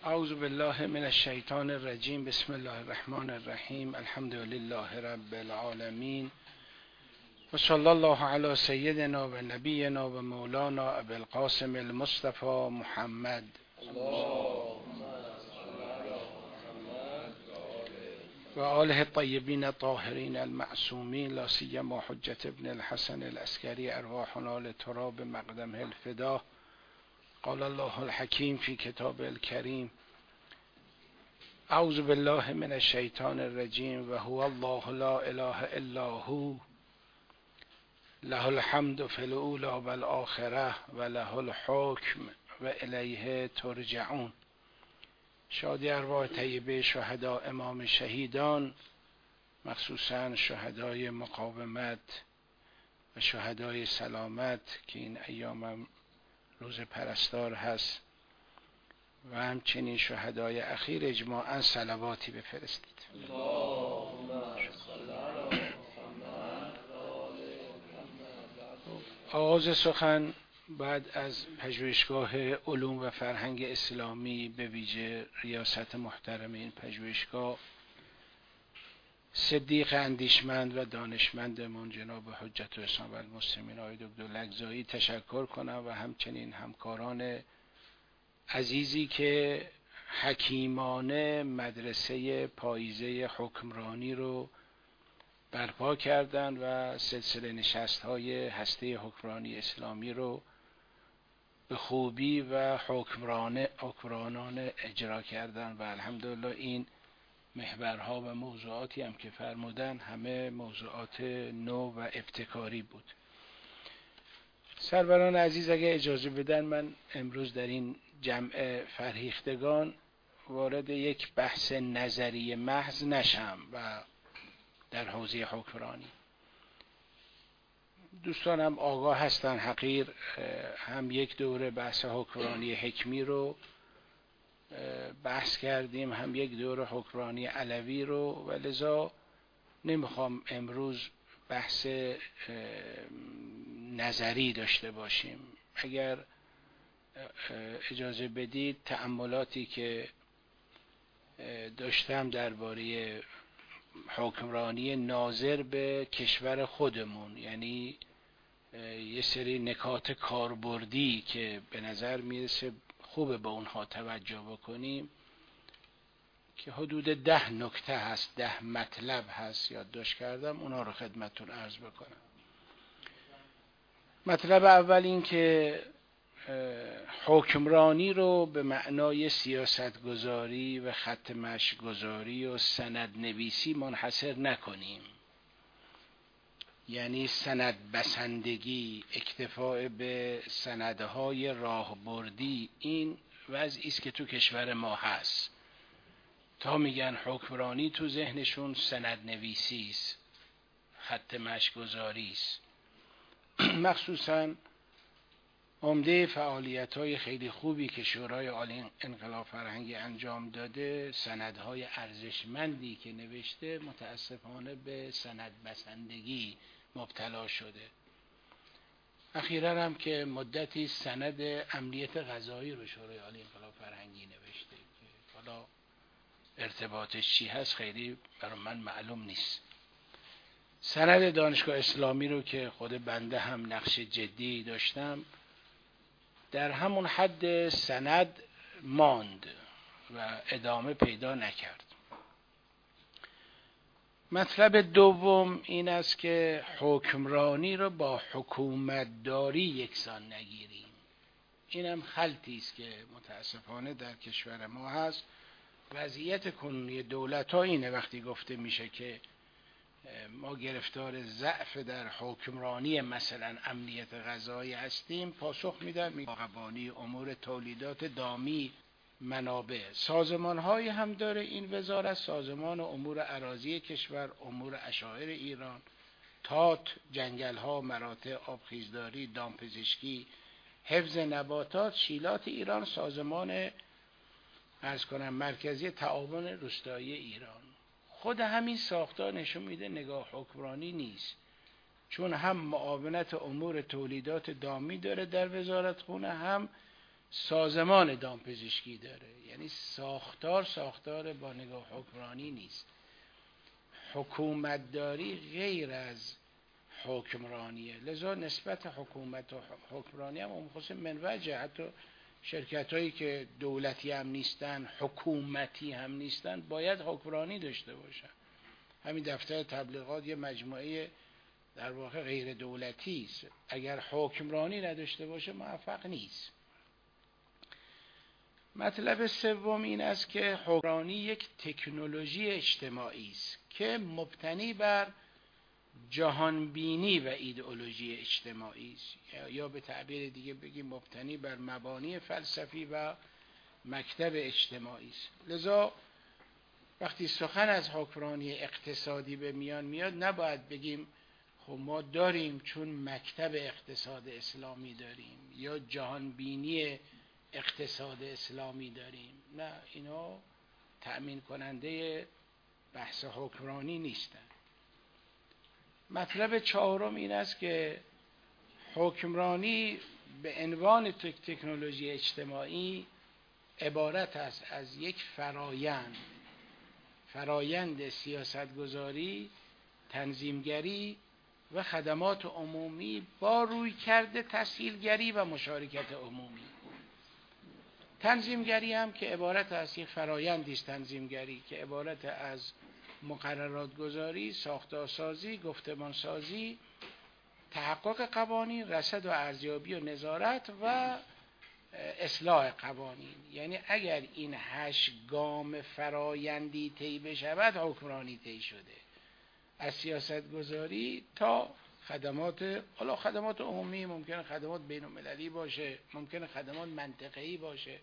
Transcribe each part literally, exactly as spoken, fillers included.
اعوذ بالله من الشیطان الرجیم. بسم الله الرحمن الرحیم. الحمد لله رب العالمین و صلی الله علی سیدنا و نبینا و مولانا ابی القاسم المصطفى محمد و آله الطیبین الطاهرین المعصومین، لا سیما حجة ابن الحسن العسکری، ارواحنا لتراب مقدمه الفدا. قال الله الحکیم فی کتاب الکریم: اعوذ بالله من الشیطان الرجیم و هو الله لا اله الا هو له الحمد فی الاولی و الاخره و له الحکم و الیه ترجعون. شادی ارواح طیبه شهدا امام شهیدان، مخصوصا شهدای مقاومت و شهدای سلامت که این ایام روز پرستار هست، و همچنین شهدای اخیر اجماعاً صلواتی بفرستید. آغاز سخن بعد از پژوهشگاه علوم و فرهنگ اسلامی، به ویژه ریاست محترم این پژوهشگاه، صدیق اندیشمند و دانشمندمون جناب حجت الاسلام و المسلمین آقای دکتر لگزایی تشکر کنم و همچنین همکاران عزیزی که حکیمانه مدرسه پاییزه حکمرانی رو برپا کردن و سلسله نشست‌های هسته حکمرانی اسلامی رو به خوبی و حکمرانه حکمرانانه اجرا کردن و الحمدلله این محورها و موضوعاتی هم که فرمودن همه موضوعات نو و ابتکاری بود. سروران عزیز، اگه اجازه بدن من امروز در این جمع فرهیختگان وارد یک بحث نظری محض نشم و در حوزه حکمرانی. دوستانم آگاه هستن حقیر هم یک دوره بحث حکمرانی حکمی رو بحث کردیم، هم یک دوره حکمرانی علوی رو، و لذا نمیخوام امروز بحث نظری داشته باشیم. اگر اجازه بدید تأملاتی که داشتم درباره حکمرانی ناظر به کشور خودمون، یعنی یه سری نکات کاربردی که به نظر میرسه خوبه به اونها توجه بکنیم، که حدود ده نکته هست، ده مطلب هست یادداشت کردم، اونا رو خدمتتون عرض بکنم. مطلب اول این که حکمرانی رو به معنای سیاستگذاری و خط مشی‌گذاری و سند نویسی منحصر نکنیم. یعنی سند بسندگی، اکتفاء به سندهای راهبردی، این وضعی است که تو کشور ما هست. تا میگن حکمرانی تو ذهنشون سند نویسی است، خط مشی‌گذاری است. مخصوصاً عمده فعالیت‌های خیلی خوبی که شورای عالی انقلاب فرهنگی انجام داده، سندهای ارزشمندی که نوشته، متاسفانه به سند بسندگی مبتلا شده. اخیراً هم که مدتی سند امنیت غذایی رو شورای عالی انقلاب فرهنگی نوشته که حالا ارتباطش چی هست خیلی برای من معلوم نیست. سند دانشگاه اسلامی رو که خود بنده هم نقش جدی داشتم، در همون حد سند ماند و ادامه پیدا نکرد. مطلب دوم این است که حکمرانی رو با حکومتداری یکسان نگیریم. این هم خلطی است که متاسفانه در کشور ما هست. وضعیت کنونی دولت ها اینه، وقتی گفته میشه که ما گرفتار ضعف در حکمرانی مثلا امنیت غذایی هستیم، پاسخ میدن مقابانی امور تولیدات دامی، منابع، سازمان های هم داره این وزارت، سازمان امور اراضی کشور، امور اشاعر ایران، تات، جنگل ها، مراتع آبخیزداری، دامپزشکی، حفظ نباتات، شیلات ایران، سازمان عرض کنم مرکزی تعاون روستایی ایران. خود همین ساختار نشون میده نگاه حکمرانی نیست، چون هم معاونت امور تولیدات دامی داره در وزارت خونه، هم سازمان دامپزشکی داره، یعنی ساختار ساختار با نگاه حکمرانی نیست. حکومتداری غیر از حکمرانیه، لذا نسبت حکومت و حکمرانی هم مخصوص منوجه. حتی شرکت هایی که دولتی هم نیستن حکومتی هم نیستن باید حکمرانی داشته باشن. همین دفتر تبلیغات یه مجموعه در واقع غیر دولتی است، اگر حکمرانی نداشته باشه موفق نیست. مطلب سوم این است که حکمرانی یک تکنولوژی اجتماعی است که مبتنی بر جهانبینی و ایدئولوژی اجتماعی است، یا به تعبیر دیگه بگیم مبتنی بر مبانی فلسفی و مکتب اجتماعی است. لذا وقتی سخن از حکمرانی اقتصادی به میان میاد نباید بگیم خب ما داریم چون مکتب اقتصاد اسلامی داریم یا جهانبینی اقتصاد اسلامی داریم. نه، اینا تأمین کننده بحث حکمرانی نیستن. مطلب چهارم این است که حکمرانی به عنوان تکنولوژی اجتماعی عبارت است از یک فرایند فرایند سیاستگذاری، تنظیمگری و خدمات عمومی با رویکرد تسهیلگری و مشارکت عمومی. تنظیمگری هم که عبارت از یک فرایندی است، تنظیمگری که عبارت از مقررات گذاری، ساختارسازی، گفتمانسازی، تحقق قوانین، رصد و ارزیابی و نظارت و اصلاح قوانین. یعنی اگر این هشت گام فرایندی طی بشود حکمرانی طی شده، از سیاست گذاری تا خدمات، حالا خدمات عمومی ممکنه خدمات بین المللی باشه، ممکنه خدمات منطقه‌ای باشه.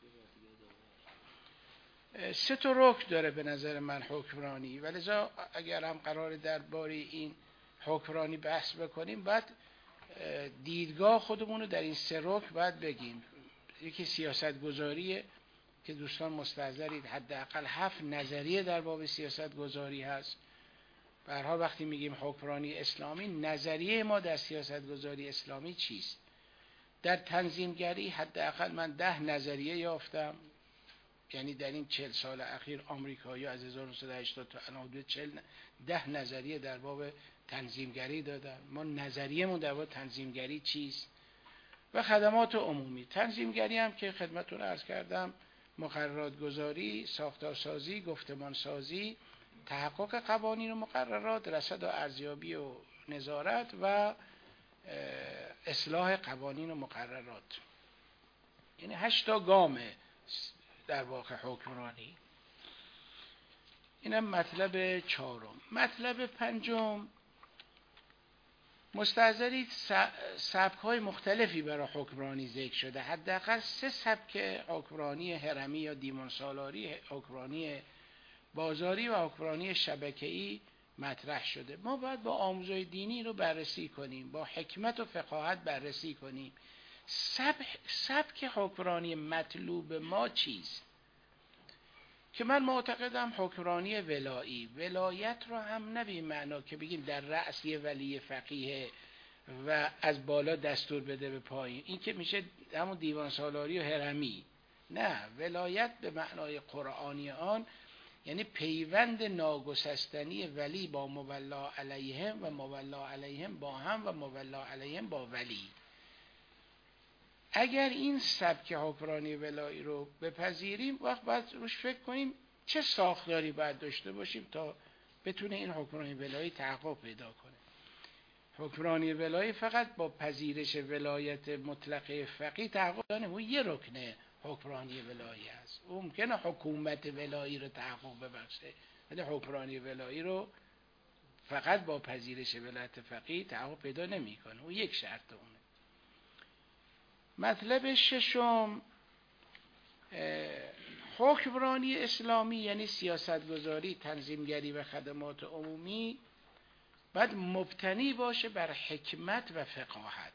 سه تا رکن داره به نظر من حکمرانی، ولذا اگر هم قرار درباره این حکمرانی بحث بکنیم باید دیدگاه خودمون رو در این سه رکن باید بگیم. یکی سیاست گذاریه که دوستان مستحضرید حداقل هفت نظریه در باب سیاست گذاری هست. به هر حال وقتی میگیم حکمرانی اسلامی، نظریه ما در سیاست گذاری اسلامی چیست؟ در تنظیمگری حداقل من ده نظریه یافتم، یعنی در این چهل سال اخیر آمریکایی از هزار و نهصد و هشتاد تا الان حدود چهل ده نظریه در باب تنظیمگری دادن. ما نظریه‌مون در باب تنظیمگری چیست؟ و خدمات عمومی. تنظیمگری هم که خدمتتون عرض کردم مقررات گذاری، ساختارسازی، گفتمانسازی، تحقق قوانین و مقررات، رصد و ارزیابی و نظارت و اصلاح قوانین و مقررات. یعنی هشتا گامه در واقع حکمرانی. اینم مطلب چهارم. مطلب پنجم، مستحضرید سبک‌های مختلفی برای حکمرانی ذکر شده. حداقل سه سبک حکمرانی هرمی یا دیوان سالاری، حکمرانی بازاری و حکمرانی شبکه‌ای مطرح شده. ما باید با آموزهای دینی رو بررسی کنیم، با حکمت و فقاهت بررسی کنیم سبک, سبک حکمرانی مطلوب ما چیست. که من معتقدم حکمرانی ولایی، ولایت رو هم نه به معنا که بگیم در رأس یه ولی فقیه و از بالا دستور بده به پایین، این که میشه همون دیوان سالاری و هرمی. نه، ولایت به معنای قرآنی آن یعنی پیوند ناگسستنی ولی با مولا علیهم و مولا علیهم با هم و مولا علیهم با ولی. اگر این سبک حکمرانی ولایی رو بپذیریم وقت باید روش فکر کنیم چه ساختاری باید داشته باشیم تا بتونه این حکمرانی ولایی تحقق پیدا کنه. حکمرانی ولایی فقط با پذیرش ولایت مطلقه فقیه تحقق داره، اون یه رکن حکمرانی ولایی است. اون ممکنه حکومت ولایی رو تحقق ببخشه، ولی حکمرانی ولایی رو فقط با پذیرش ولایت فقیه تحقق پیدا نمیکنه. اون یک شرط اونه. مطلب ششم، حکمرانی اسلامی یعنی سیاستگذاری، تنظیمگری و خدمات عمومی باید مبتنی باشه بر حکمت و فقاهت.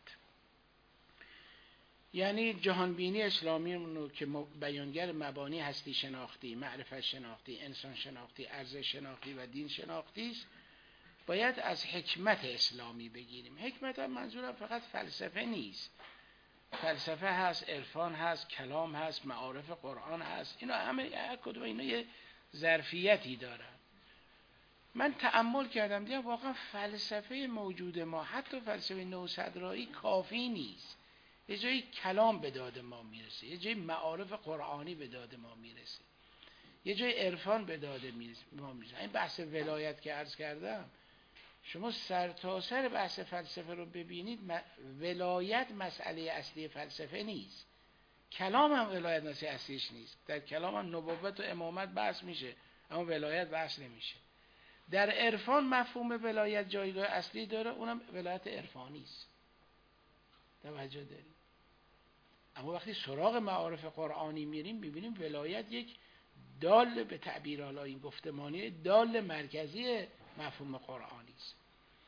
یعنی جهانبینی اسلامی رو که بیانگر مبانی هستی شناختی، معرفت شناختی، انسان شناختی، ارزش شناختی و دین شناختی است، باید از حکمت اسلامی بگیریم. حکمت هم منظورم فقط فلسفه نیست، فلسفه هست، عرفان هست، کلام هست، معارف قرآن هست. اینا همه هر کدوم اینا یه ظرفیتی دارن. من تأمل کردم دیدم واقعا فلسفه موجود ما، حتی فلسفه نوصدرایی، کافی نیست. یه جایی کلام به داد ما میرسه، یه جایی معارف قرآنی به داد ما میرسه، یه جای عرفان به داد ما میرسه. این بحث ولایت که عرض کردم، شما سر تا سر بحث فلسفه رو ببینید، ولایت مسئله اصلی فلسفه نیست. کلام هم ولایت مسئله اصلیش نیست. در کلام هم نبوت و امامت بحث میشه، اما ولایت بحث نمیشه. در عرفان مفهوم ولایت جایگاه اصلی داره، اونم ولایت عرفانی است. توجه دارید؟ اما وقتی سراغ معارف قرآنی میریم میبینیم ولایت یک دال، به تعبیر حالا این گفتمانی، دال مرکزی مفهوم قرآنی است.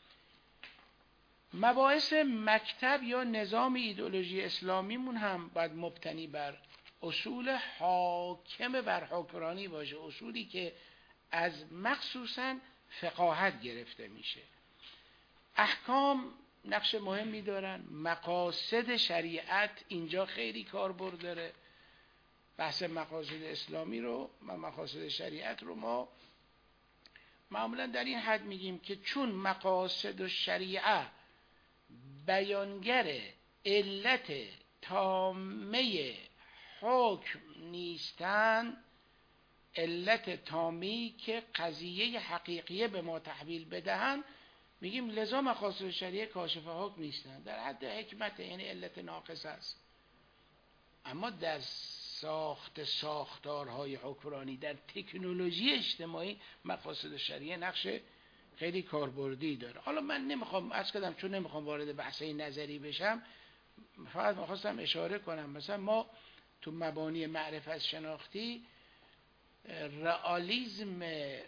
مباحث مکتب یا نظام ایدئولوژی اسلامیمون هم باید مبتنی بر اصول حاکم بر حکمرانی باشه، اصولی که از مخصوصاً فقاهت گرفته میشه. احکام نقش مهمی دارن، مقاصد شریعت اینجا خیلی کاربرد داره. بحث مقاصد اسلامی رو و مقاصد شریعت رو ما معمولا در این حد میگیم که چون مقاصد و شریعت بیانگر علت تامه حکم نیستن، علت تامی که قضیه حقیقیه به ما تحویل بدهن، میگیم لذا مقاصد شریعه کاشف حکم نیستن، در حد حکمت، یعنی علت ناقص است. اما در ساخت ساختارهای حکمرانی، در تکنولوژی اجتماعی، مقاصد شریعه نقش خیلی کاربردی داره. حالا من نمیخوام عرض کردم، چون نمیخوام وارد بحثی نظری بشم، فقط میخواستم اشاره کنم مثلا ما تو مبانی معرفت شناختی، رئالیسم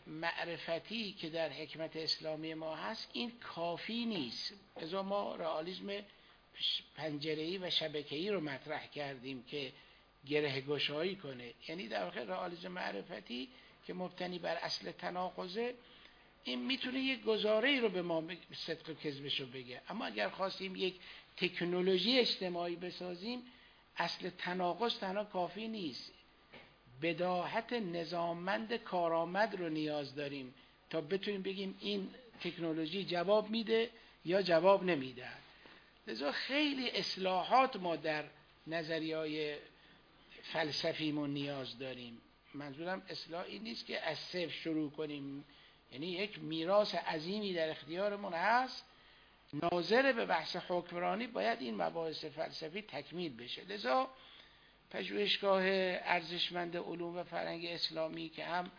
معرفتی که در حکمت اسلامی ما هست این کافی نیست. لذا ما رئالیسم پنجره‌ای و شبکه‌ای رو مطرح کردیم که گره گشایی کنه. یعنی در واقع رئالیسم معرفتی که مبتنی بر اصل تناقضه، این میتونه یک گزاره‌ای رو به ما صدق و کذبش رو بگه. اما اگر خواستیم یک تکنولوژی اجتماعی بسازیم، اصل تناقض تنها کافی نیست، بداهت نظاممند کارآمد رو نیاز داریم تا بتونیم بگیم این تکنولوژی جواب میده یا جواب نمیده. لذا خیلی اصلاحات ما در نظریه‌های فلسفیمون نیاز داریم. منظورم اصلاح این نیست که از صفر شروع کنیم، یعنی یک میراث عظیمی در اختیارمون هست، ناظر به بحث حکمرانی باید این مباحث فلسفی تکمیل بشه. لذا پژوهشگاه ارزشمند علوم و فرهنگ اسلامی که هم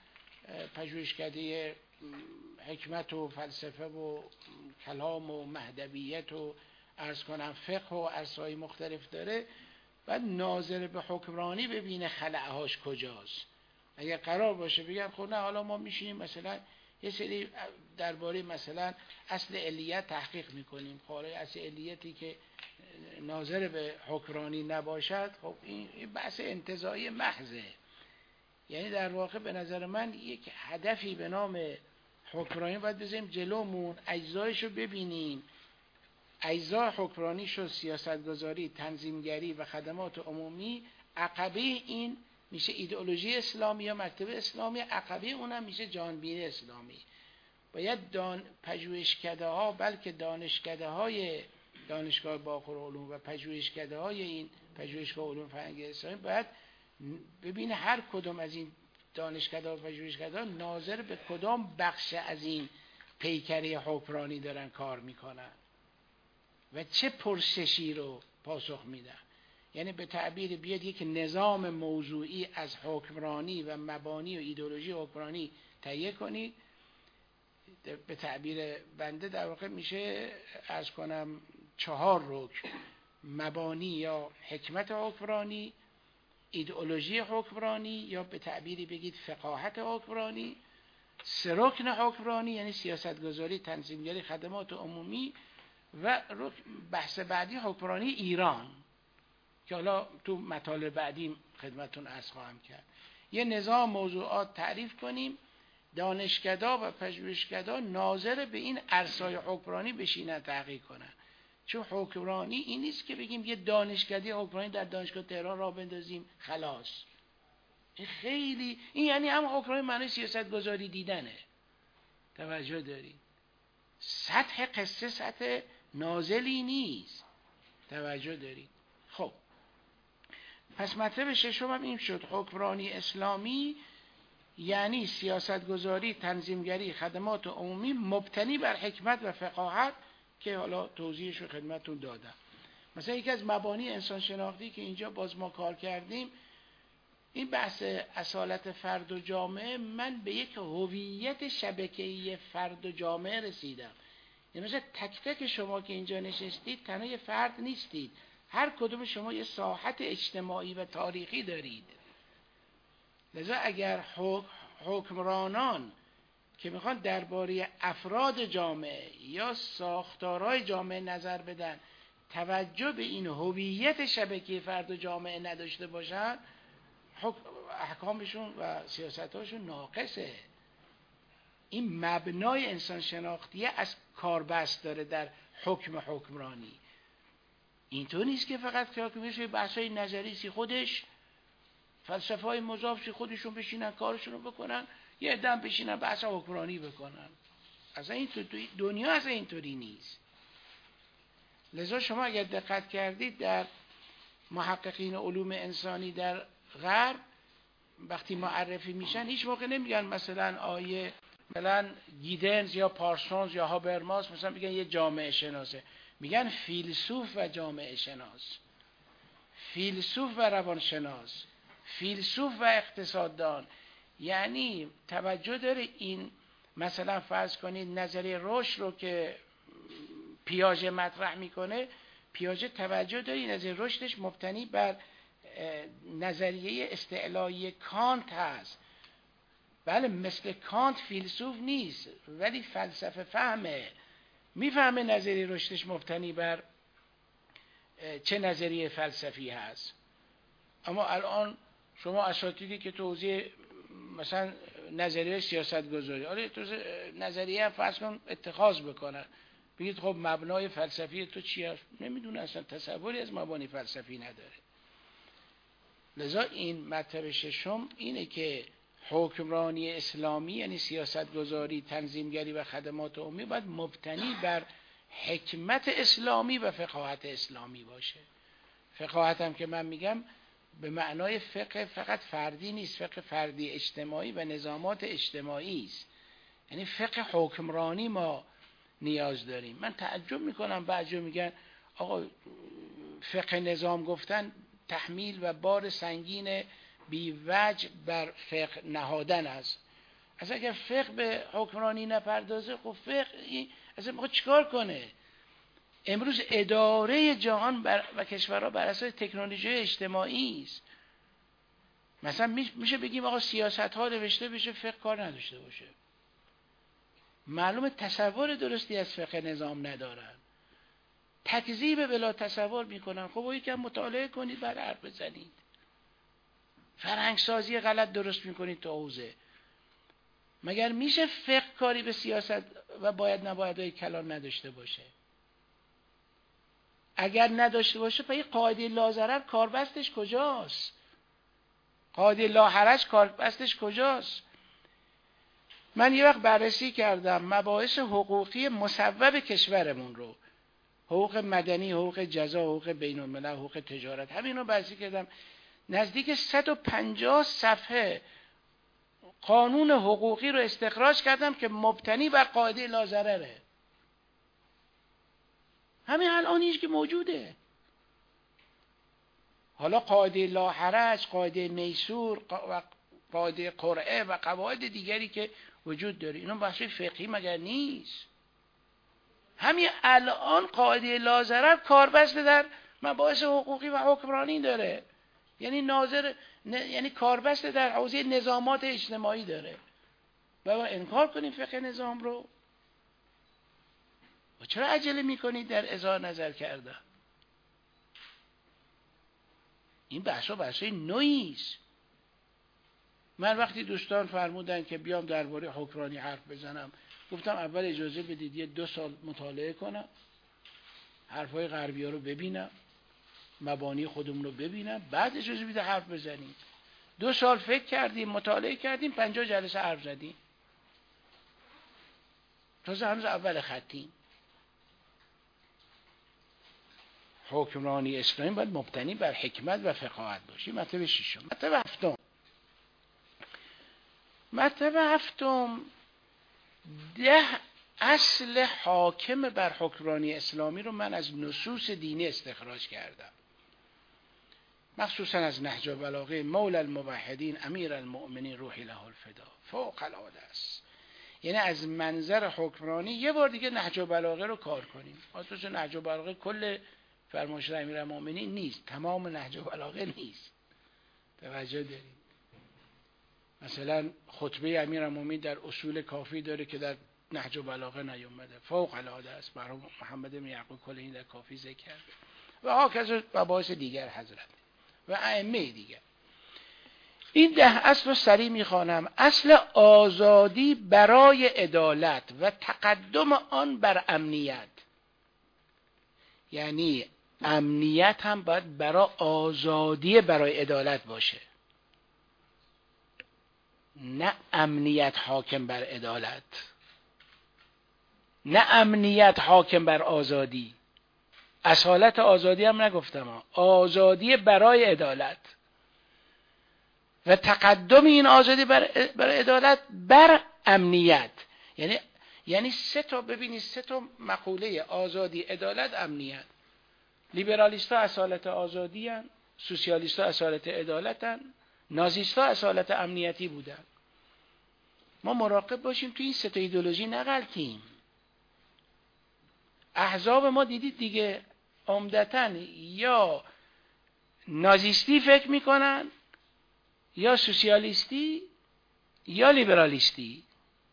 پژوهشکده حکمت و فلسفه و کلام و مهدویت و عرض کنم فقه و عرصه‌های مختلف داره، بعد ناظر به حکمرانی ببینه خلأهاش کجاست. اگر قرار باشه بگن خب نه حالا ما میشینیم مثلا یه سری درباره مثلا اصل علیت تحقیق میکنیم، خب اصل علیتی که ناظر به حکمرانی نباشد، خب این بحث انتزاعی محضه. یعنی در واقع به نظر من یک هدفی به نام حکمرانی باید بذاریم جلومون، اجزایشو ببینیم. اجزای حکمرانی شو سیاستگذاری، تنظیمگری و خدمات عمومی. عقبه این میشه ایدئولوژی اسلامی یا مکتب اسلامی، عقبه اونم میشه جهانبینی اسلامی. باید دان پژوهشکده ها، بلکه دانشکده های دانشگاه باکر علوم و پژوهشکده های این پژوهشگاه علوم فرهنگ اسلامی باید ببینه هر کدوم از این دانشکده و پژوهشکده ها ناظر به کدام بخش از این پیکره حکمرانی دارن کار میکنن و چه پرسشی رو پاسخ میدن. یعنی به تعبیر بیاد یک نظام موضوعی از حکمرانی و مبانی و ایدئولوژی حکمرانی تهیه کنید. به تعبیر بنده در واقع میشه از کنم چهار رکن: مبانی یا حکمت حکمرانی، ایدئولوژی حکمرانی یا به تعبیری بگید فقاهت حکمرانی، سه رکن حکمرانی یعنی سیاستگذاری، تنظیمگری، خدمات عمومی، و بحث بعدی حکمرانی ایران که حالا تو مطالب بعدی خدمتون عرض خواهم کرد. یه نظام موضوعات تعریف کنیم، دانشکده و پژوهشکده ناظر به این عرصه‌های حکمرانی بشینن تحقیق کنن. چون حکمرانی این نیست که بگیم یه دانشکده حکمرانی در دانشگاه تهران را بندازیم خلاص. این خیلی، این یعنی هم حکمرانی معنی سیاست گذاری دیدنه. توجه دارید؟ سطح قصه سطح نازلی نیست. توجه دارید؟ خب پس مطلب ششم هم این شد، حکمرانی اسلامی یعنی سیاست گذاری، تنظیمگری، خدمات عمومی مبتنی بر حکمت و فقاهت که حالا توضیحش رو خدمتتون دادم. مثلا یکی از مبانی انسان شناختی که اینجا باز ما کار کردیم، این بحث اصالت فرد و جامعه، من به یک هویت شبکه‌ای فرد و جامعه رسیدم. یعنی مثلا تک تک شما که اینجا نشستید تنها یه فرد نیستید، هر کدوم شما یه ساحت اجتماعی و تاریخی دارید. لذا اگر حکمرانان که میخوان درباره افراد جامعه یا ساختارهای جامعه نظر بدن توجه به این هویت شبکه فرد و جامعه نداشته باشن، احکامشون و سیاستاشون ناقصه. این مبنای انسان شناختیه از کاربست داره در حکم حکمرانی. اینطور نیست که فقط که حکمش بحثای نظری سی خودش، فلسفه های مضاف سی خودشون بشینن کارشون رو بکنن، یه دم بشینن بحث حکمرانی بکنن. اصلا این تو دنیا اصلا اینطوری نیست. لذا شما اگر دقت کردید در محققین علوم انسانی در غرب وقتی معرفی میشن هیچ موقع نمیگن مثلا آیه مثلا گیدنز یا پارسونز یا هابرماس مثلا میگن یه جامعه شناسه، میگن فیلسوف و جامعه شناس، فیلسوف و روانشناس، فیلسوف و اقتصاددان. یعنی توجه داره این مثلا فرض کنید نظریه رشد رو که پیاژه مطرح میکنه، پیاژه توجه داره این نظریه رشدش مبتنی بر نظریه استعلایی کانت هست. بله مثل کانت فیلسوف نیست ولی فلسفه فهمه، میفهمه نظریه رشدش مبتنی بر چه نظریه فلسفی هست. اما الان شما اساتیدی که توضیح مثلا نظریه سیاست گذاری، آره تو نظریه هم فرض کن اتخاذ بکنن، بگید خب مبنای فلسفی تو چی هست؟ نمیدونه، اصلا تصوری از مبانی فلسفی نداره. لذا این مطلب ششم اینه که حکمرانی اسلامی یعنی سیاست گذاری، تنظیمگری و خدمات عمومی باید مبتنی بر حکمت اسلامی و فقاهت اسلامی باشه. فقاهت هم که من میگم به معنای فقه فقط فردی نیست، فقه فردی اجتماعی و نظامات اجتماعی است. یعنی فقه حکمرانی ما نیاز داریم. من تعجب میکنم بعضی میگن آقا فقه نظام گفتن تحمیل و بار سنگین بیوجه بر فقه نهادن است. اصلا اگر فقه به حکمرانی نپردازه خب فقه اصلا میخواد چیکار کنه؟ امروز اداره جهان بر و کشورها بر اساس تکنولوژی اجتماعی است. مثلا میشه بگیم آقا سیاست ها نوشته بشه فقه کار نداشته باشه. معلومه تصور درستی از فقه نظام ندارن، تکذیب بلا تصور میکنن. خب و یکم مطالعه کنید بعد حرف بزنید. فرهنگ سازی غلط درست میکنید تو حوزه. مگر میشه فقه کاری به سیاست و باید نبایدهای کلان نداشته باشه؟ اگر نداشته باشه پس قاعده لاضرر کاربستش کجاست؟ قاعده لاحرج کاربستش کجاست؟ من یه وقت بررسی کردم مباحث حقوقی مصوب کشورمون رو، حقوق مدنی، حقوق جزا، حقوق بین الملل، حقوق تجارت، همین رو بررسی کردم. نزدیک صد و پنجاه صفحه قانون حقوقی رو استخراج کردم که مبتنی بر قاعده لاضرره. همین الانیش که موجوده. حالا قاعده لاحرج، قاعده میسور و قاعده قرعه و قواعد دیگری که وجود داره، اینا بحث فقهی مگر نیست؟ همین الان قاعده لاضرر کاربست در مباحث حقوقی و حکمرانی داره. یعنی ناظر ن... یعنی کاربست در حوزه نظامات اجتماعی داره. و ما انکار کنیم فقه نظام رو؟ و چرا عجله میکنید در اظهار نظر کردن؟ این بحثا بحثای نوعی است. من وقتی دوستان فرمودن که بیام درباره حکمرانی حرف بزنم، گفتم اول اجازه بدید یه دو سال مطالعه کنم. حرفای غربی ها رو ببینم، مبانی خودمون رو ببینم، بعد اجازه بده حرف بزنیم. دو سال فکر کردیم، مطالعه کردیم، پنجاه جلسه حرف زدیم، تازه هنوز اول خطیم. حکمرانی اسلامی باید مبتنی بر حکمت و فقاهت باشه. مطلب ششم. مطلب هفتم مطلب هفتم ده اصل حاکم بر حکمرانی اسلامی رو من از نصوص دینی استخراج کردم، مخصوصا از نهج البلاغه مولا الموحدین امیر المؤمنین روحی له الفدا. فوق العاده است. یعنی از منظر حکمرانی یه بار دیگه نهج البلاغه رو کار کنیم. خاصه نهج البلاغه کل فرمایشات امیرالمؤمنین نیست، تمام نهج البلاغه نیست. توجه دارید؟ مثلا خطبه امیرالمؤمنین در اصول کافی داره که در نهج البلاغه نیومده. فوق العاده است. مرحوم محمد بن یعقوب کلینی در کافی ذکر کرده و هاکذا مباحث دیگر حضرت و ائمه دیگر. این ده اصل رو سریع میخوانم. اصل آزادی برای عدالت و تقدم آن بر امنیت، یعنی امنیت هم باید برای آزادی برای عدالت باشه، نه امنیت حاکم بر عدالت، نه امنیت حاکم بر آزادی. اصالت آزادی هم نگفتم، آزادی برای عدالت و تقدم این آزادی بر بر عدالت بر امنیت. یعنی یعنی سه تا، ببینید سه تا مقوله: آزادی، عدالت، امنیت. لیبرالیست‌ها اصالت آزادی هستند، سوسیالیست‌ها اصالت عدالت هستند، نازیست‌ها اصالت امنیتی بودند. ما مراقب باشیم تو این سه تا ایدئولوژی نغلطیم. احزاب ما دیدید دیگه، عمدتاً یا نازیستی فکر میکنن، یا سوسیالیستی، یا لیبرالیستی.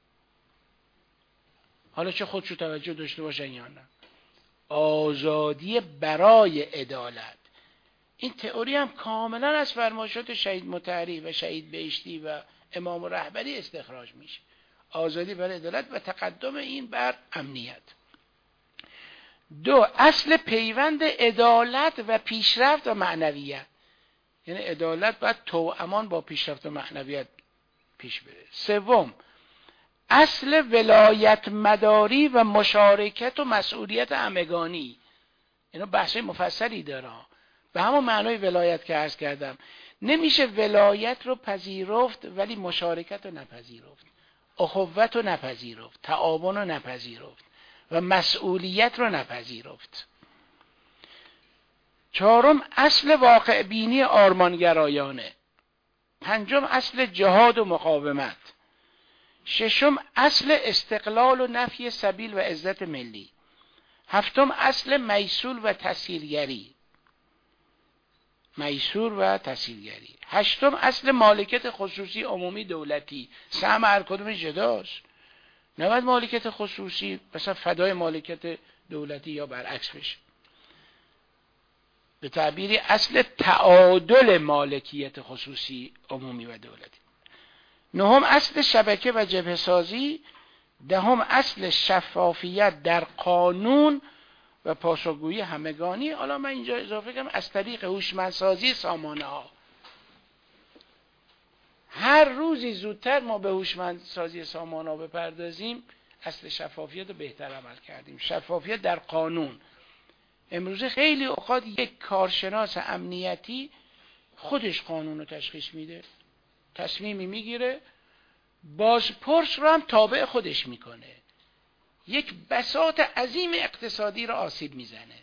حالا چه خودشو توجه داشته باشن یا نه. آزادی برای عدالت، این تئوری هم کاملا از فرمایشات شهید مطهری و شهید بهشتی و امام رهبری استخراج میشه. آزادی برای عدالت و تقدم این بر امنیت. دو، اصل پیوند عدالت و پیشرفت و معنویت، یعنی عدالت باید توامان با پیشرفت و معنویت پیش بره. سوم، اصل ولایت مداری و مشارکت و مسئولیت همگانی. اینا بحث مفصلی داره، به همون معنای ولایت که عرض کردم. نمیشه ولایت رو پذیرفت ولی مشارکت رو نپذیرفت، اخوت رو نپذیرفت، تعاون رو نپذیرفت و مسئولیت رو نپذیرفت. چهارم، اصل واقع بینی آرمانگرایانه. پنجم، اصل جهاد و مقاومت. ششم، اصل استقلال و نفی سبیل و عزت ملی. هفتم، اصل میسور و تسهیلگری. میسور و تسهیلگری. هشتم، اصل مالکیت خصوصی عمومی دولتی. سهم هر کدوم جداست. نباید مالکیت خصوصی مثلا فدای مالکیت دولتی یا برعکس بشه. به تعبیری اصل تعادل مالکیت خصوصی عمومی و دولتی. نهم، اصل شبکه و جبهه سازی. دهم، اصل شفافیت در قانون و پاسخگویی همگانی. حالا من اینجا اضافه کنم از طریق هوشمندسازی سامانه ها. هر روزی زودتر ما به هوشمندسازی سامانه ها بپردازیم، اصل شفافیت رو بهتر عمل کردیم. شفافیت در قانون. امروزه خیلی اوقات یک کارشناس امنیتی خودش قانون رو تشخیص میده، تصمیمی میگیره، بازپرس رو هم تابع خودش میکنه، یک بساط عظیم اقتصادی رو آسیب میزنه.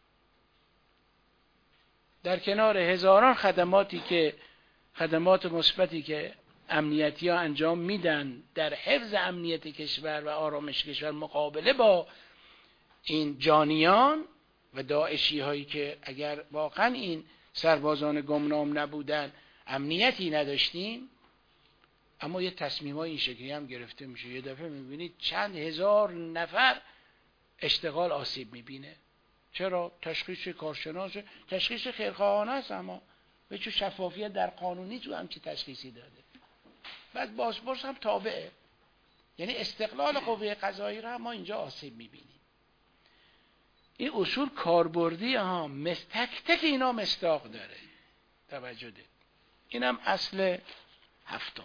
در کنار هزاران خدماتی که خدمات مثبتی که امنیتی ها انجام میدن در حفظ امنیت کشور و آرامش کشور مقابله با این جانیان و داعشی هایی که اگر واقعا این سربازان گمنام نبودن امنیتی نداشتیم، اما یه تصمیم های این شکلی هم گرفته میشه. یه دفعه میبینید چند هزار نفر اشتغال آسیب میبینه. چرا؟ تشخیص کارشناس، تشخیص خیرخواهانه است، اما به چه شفافیت در قانونی تو هم چه تشخیصی داده. بعد بازپرس هم تابعه، یعنی استقلال قوه قضایی رو هم ما اینجا آسیب میبینیم. این اصول کاربردی ها، مس تک تک اینا مصداق داره. توجه ده. اینم اصل هفتم.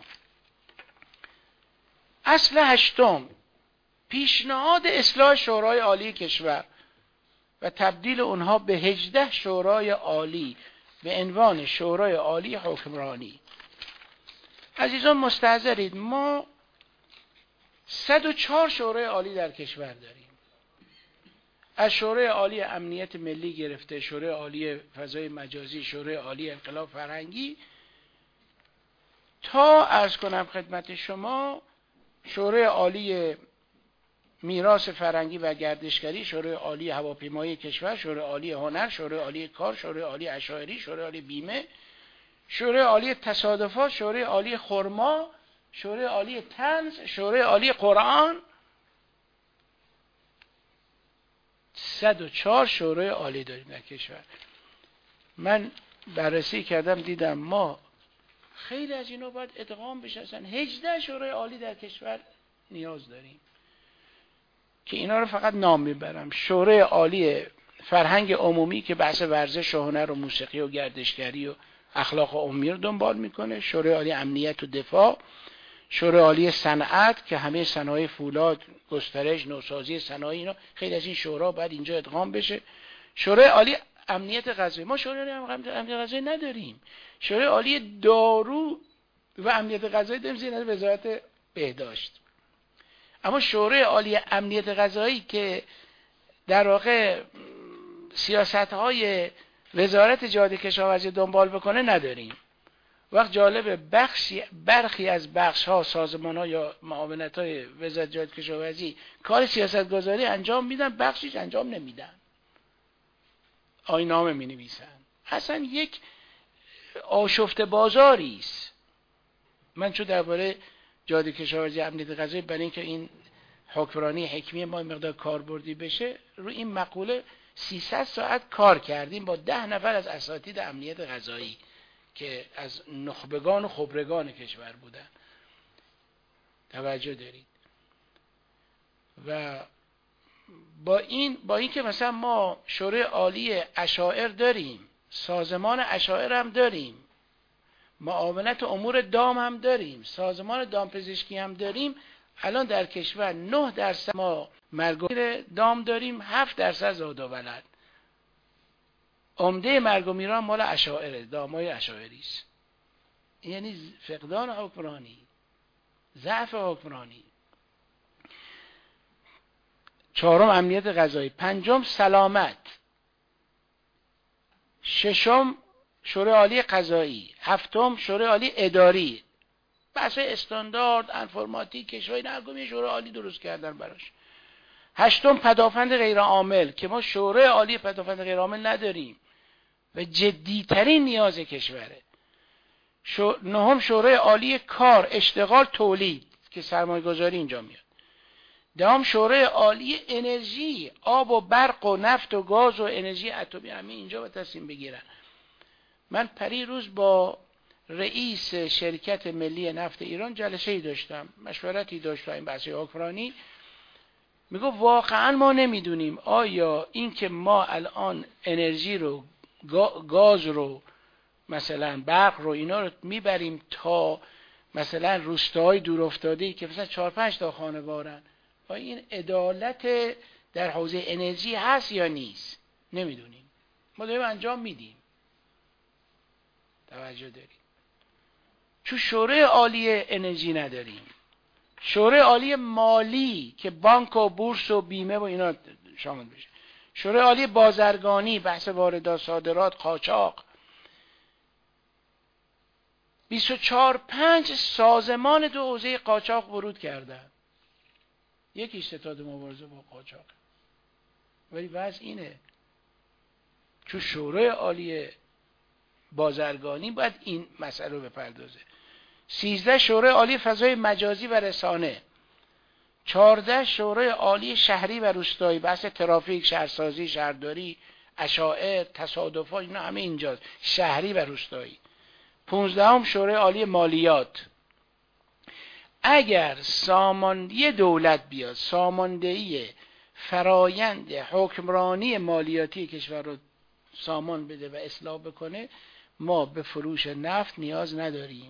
اصل هشتم، پیشنهاد اصلاح شورای عالی کشور و تبدیل اونها به هجده شورای عالی به عنوان شورای عالی حکمرانی. عزیزان مستحضرید، ما صد و چهار شورای عالی در کشور داریم. از شورای عالی امنیت ملی گرفته، شورای عالی فضای مجازی، شورای عالی انقلاب فرهنگی، تا عرض کنم خدمت شما شورای عالی میراث فرهنگی و گردشگری، شورای عالی هواپیمایی کشور، شورای عالی هنر، شورای عالی کار، شورای عالی اشاعری، شورای عالی بیمه، شورای عالی تصادفات، شورای عالی خرما، شورای عالی طنز، شورای عالی قرآن. صد و چهار شورای عالی داریم در کشور. من بررسی کردم دیدم ما خیلی از اینا باید ادغام بشه. اصلا هجده شورای عالی در کشور نیاز داریم که اینا رو فقط نام میبرم. شورای عالی فرهنگ عمومی که بحث ورزش و هنر و موسیقی و گردشگری و اخلاق و عمومی رو دنبال میکنه. شورای عالی امنیت و دفاع، شورای عالی صنعت که همه صنایع فولاد، گسترش، نوسازی صنایع، اینا خیلی از این شورا باید اینجا ادغام بشه. شورای عالی امنیت غذایی، ما شورای عالی امنیت غذایی نداریم. شورای عالی دارو و امنیت غذایی داریم زیر وزارت بهداشت. اما شورای عالی امنیت غذایی که در واقع سیاست‌های وزارت جهاد کشاورزی دنبال بکنه نداریم. وقت جالب بخشی برخی از بخش‌ها، سازمان‌ها یا معاونت‌های وزارت جهاد کشاورزی کار سیاست‌گذاری انجام میدن، بخشیش انجام نمیدن. آیین‌نامه می‌نویسن. اصلا یک آشفته بازاری است. من چون درباره جهاد کشاورزی امنیت غذایی برای اینکه این حکمرانی حکمی ما مقدار کاربردی بشه، روی این مقوله سیصد ساعت کار کردیم با ده نفر از اساتید امنیت غذایی که از نخبگان و خبرگان کشور بودن. توجه دارید. و با این با اینکه مثلا ما شورای عالی اشاعر داریم، سازمان اشاعر هم داریم، معاونت امور دام هم داریم، سازمان دامپزشکی هم داریم، الان در کشور نه درصد ما مرگ و میر دام داریم، هفت درصد زاد و ولد. عمده مرگ و میران مال اشاعره، دامای اشاعری است. یعنی فقدان حکمرانی، ضعف حکمرانی. چهارم امنیت غذایی، پنجم سلامت، ششم شورای عالی قضایی، هفتم شورای عالی اداری، بحث استاندارد انفرماتیک کشوری نرگمی شورای عالی درست کردن براش. هشتم پدافند غیر عامل که ما شورای عالی پدافند غیر عامل نداریم و جدیترین نیاز کشوره. شو... نهم شورای عالی کار، اشتغال، تولید که سرمایه گذاری اینجا میاد. دهم شورای عالی انرژی، آب و برق و نفت و گاز و انرژی اتمی، همه اینجا به تصمیم بگیرن. من پری روز با رئیس شرکت ملی نفت ایران جلسه‌ای داشتم، مشورتی داشتم این بحث حکمرانی. میگه واقعا ما نمیدونیم آیا این که ما الان انرژی رو، گاز رو، مثلا برق رو، اینا رو میبریم تا مثلا روستاهای دورافتاده‌ای که مثلا چهار پنج تا خانوارن، آیا این عدالت در حوزه انرژی هست یا نیست؟ نمیدونیم. ما داریم انجام میدیم. توجه داریم. چون شورای عالی انرژی نداریم، شورای عالی مالی که بانک و بورس و بیمه و اینا شامل بشه، شورای عالی بازرگانی، بحث واردات صادرات، قاچاق، بیست و چهار پنج سازمان دو حوزه قاچاق ورود کردن، یکی ستاد مبارزه با قاچاق. ولی وضع اینه، چون شورای عالی بازرگانی باید این مسئله رو بپردازه. سیزده شورای عالی فضای مجازی و رسانه، چهارده شورای عالی شهری و روستایی، بحث ترافیک، شهرسازی، شهرداری، اشاعر، تصادفات، اینا همه اینجاست، شهری و روستایی. پونزدهم شورای عالی مالیات. اگر ساماندهی دولت بیاد، ساماندهی فرایند حکمرانی مالیاتی کشور رو سامان بده و اصلاح بکنه، ما به فروش نفت نیاز نداریم.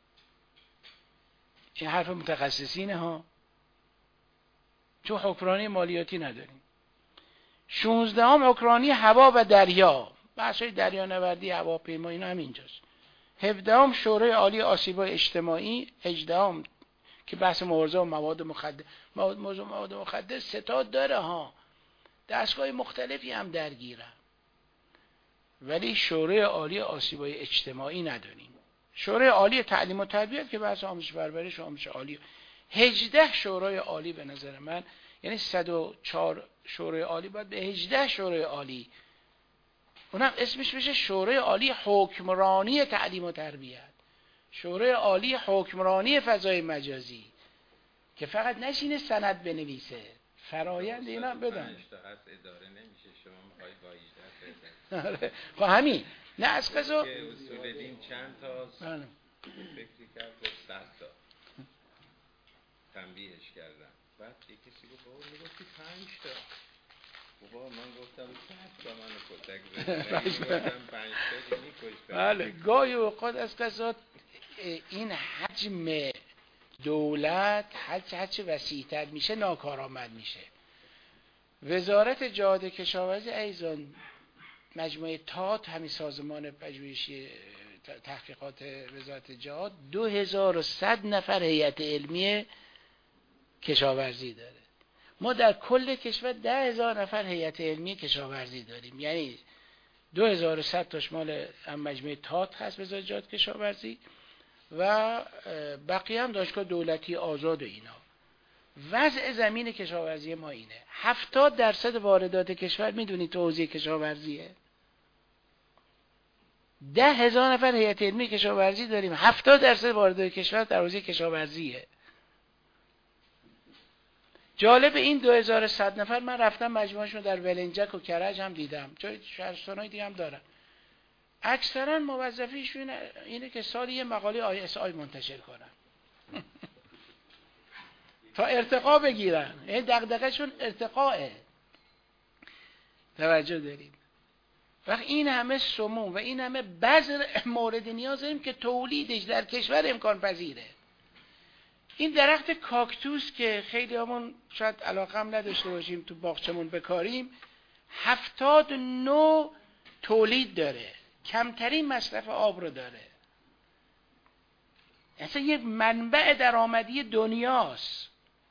این حرف متخصصینه ها، چون حکمرانی مالیاتی نداریم. شانزدهم حکمرانی هوا و دریا، بحث دریا نوردی، هواپیما، اینا هم اینجاست. هفدهم شورای عالی آسیب‌های اجتماعی. هجدهم که بحث مبارزه با مواد مخدر، مواد موضوع مواد مخدر ستاد داره ها، دستگاه مختلفی هم درگیرن، ولی شورای عالی آسیب‌های اجتماعی نداریم. شورای عالی تعلیم و تربیت که بحث آموزش پرورش و آموزش عالی. هجده شورای عالی به نظر من، یعنی صد و چهار شورای عالی باید به هجده شورای عالی، اونم اسمش بشه شورای عالی حکمرانی تعلیم و تربیت، شورای عالی حکمرانی فضای مجازی، که فقط نشینه سند بنویسه، فرایند اینا بدن. اداره نمیشه، شما میخواید با هجده تا. خب همین، نه از قضا که اصول دین چند تاست؟ فکری کرد گفت صد تا. تنبیهش کردم. بعد یه کسی گفت بابا میگفتی پنج تا. بابا من گفتم صد تا منو کتک زد. گفتم پنج تا میکش. بله، گاهی اوقات از قضا این حجم دولت هرچه هرچه وسیع‌تر میشه ناکارآمد میشه. وزارت جهاد کشاورزی ایزان مجموعه تات، همین سازمان پژوهشی تحقیقات وزارت جهاد، دو هزار و صد نفر هیئت علمی کشاورزی داره. ما در کل کشور ده هزار نفر هیئت علمی کشاورزی داریم، یعنی دو هزار و صد تاش مال مجموعه تات هست وزارت جهاد کشاورزی و بقیه هم دانشگاه دولتی آزاد و اینا. وضع زمین کشاورزی ما اینه، هفتاد درصد واردات کشور میدونی تو حوزه کشاورزیه. ده هزار نفر هیئت علمی کشاورزی داریم، هفتاد درصد واردات کشور در حوزه کشاورزیه. جالب، این دو هزار و صد نفر من رفتم مجموعهشون در ولنجک و کرج هم دیدم، جای شهرستان‌های دیگه هم دارن. اکثرا موظفیشون اینه که سالی یه مقاله آی اس آی منتشر کنن تا ارتقا بگیرن. این دغدغه‌شون ارتقاءه. توجه دارید؟ وقت این همه سموم و این همه بذر مورد نیاز داریم که تولیدش در کشور امکان پذیره. این درخت کاکتوس که خیلی همون شاید علاقه هم نداشته باشیم تو باغچمون بکاریم، هفتاد نوع تولید داره، کمترین مصرف آب رو داره، اصلا یک منبع درآمدی دنیاست.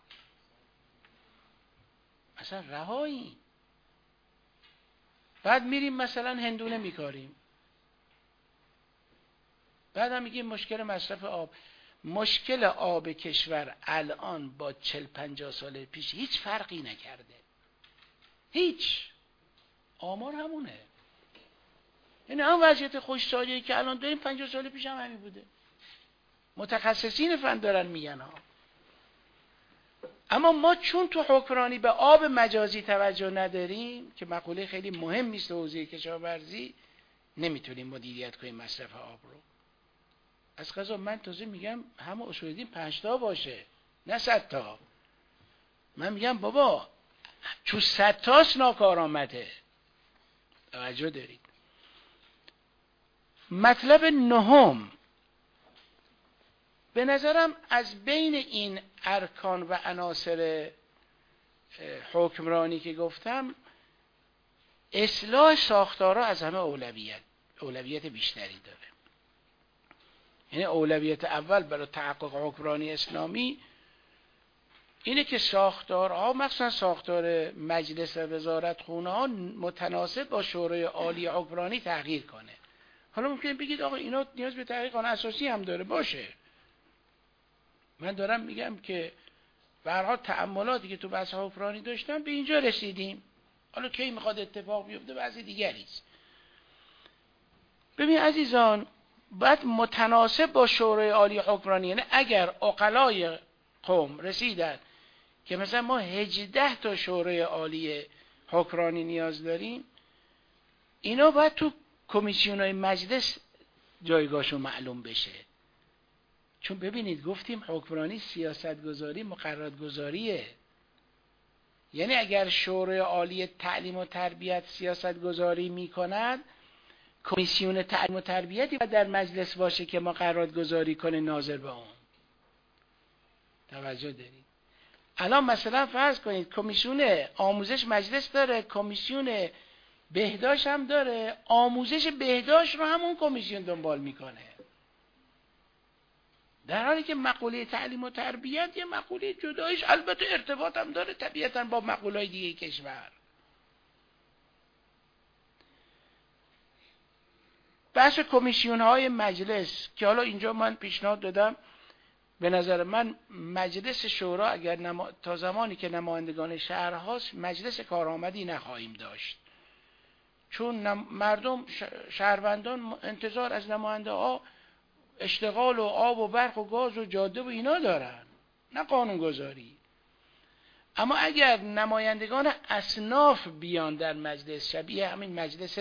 اصلا رهایی. بعد میریم مثلا هندونه میکاریم، بعد هم میگیم مشکل مصرف آب. مشکل آب کشور الان با چل پنجاه سال پیش هیچ فرقی نکرده، هیچ. آمار همونه. یعنی هم وضعیت خوشسالیه که الان داریم پنجاه سال پیش هم همین بوده. متخصصین فن دارن میگن ها. اما ما چون تو حکمرانی به آب مجازی توجه نداریم که مقوله خیلی مهم است تو حوزه کشاورزی، نمیتونیم مدیریت کنیم مصرف آب رو. از قضا من تازه میگم همه اصول دین پنج تا باشه نه صد تا. من میگم بابا چون صد تاست ناکارآمده. توجه دارید؟ مطلب نهم، به نظرم از بین این ارکان و عناصر حکمرانی که گفتم، اصلاح ساختارها از همه اولویت اولویت بیشتری داره. یعنی اولویت اول برای تحقق حکمرانی اسلامی اینه که ساختارها، مخصوصا ساختار مجلس و وزارت خونه ها، متناسب با شورای عالی حکمرانی تغییر کنه. حالا ممکنه بگید آقا اینا نیاز به تحقیق قانون اساسی هم داره، باشه. من دارم میگم که به هر حال تأملاتی که تو بحث حکمرانی داشتم به اینجا رسیدیم. حالا کی میخواد اتفاق بیفته بعضی دیگری است. ببین عزیزان، باید متناسب با شورای عالی حکمرانی، یعنی اگر عقلای قوم رسیدن که مثلا ما هجده تا شورای عالی حکمرانی نیاز داریم، اینا باید تو کمیسیونای مجلس جایگاهشون معلوم بشه. چون ببینید گفتیم حکمرانی سیاست گذاری، مقررات گذاریه. یعنی اگر شورای عالی تعلیم و تربیت سیاست گذاری می کند، کمیسیون تعلیم و تربیتی باید در مجلس باشه که ما قرارداد گذاری کنه ناظر به اون. توجه دارید؟ الان مثلا فرض کنید کمیسیون آموزش مجلس داره، کمیسیون بهداشت هم داره، آموزش بهداشت رو همون کمیسیون دنبال میکنه، در حالی که مقوله تعلیم و تربیت یه مقوله جدایش البته ارتباط هم داره طبیعتاً با مقوله‌های دیگه کشور. بحث کمیسیون های مجلس که حالا اینجا من پیشنهاد دادم، به نظر من مجلس شورا اگر نما... تا زمانی که نمایندگان شهر هاست مجلس کارآمدی نخواهیم داشت، چون نم... مردم ش... شهروندان انتظار از نماینده ها اشتغال و آب و برق و گاز و جاده و اینا دارن، نه قانون گذاری. اما اگر نمایندگان اصناف بیان در مجلس، شبیه همین مجلس